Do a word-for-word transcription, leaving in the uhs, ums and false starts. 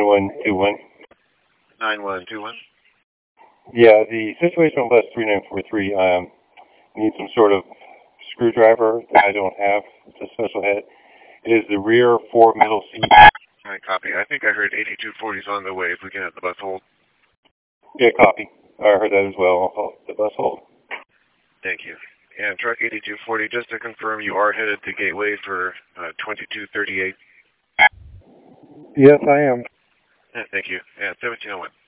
one two one. nine one two one. Yeah, the situation on bus three nine four three um, needs some sort of screwdriver that I don't have. It's a special head. It is the rear four middle seat. All right, copy. I think I heard eighty-two forty is on the way if we can have the bus hold. Yeah, copy. I heard that as well. I'll hold the bus hold. Thank you. And truck eighty-two forty, just to confirm, you are headed to Gateway for uh, twenty-two thirty-eight. Yes, I am. Yeah, thank you. Yeah, seventeen oh one.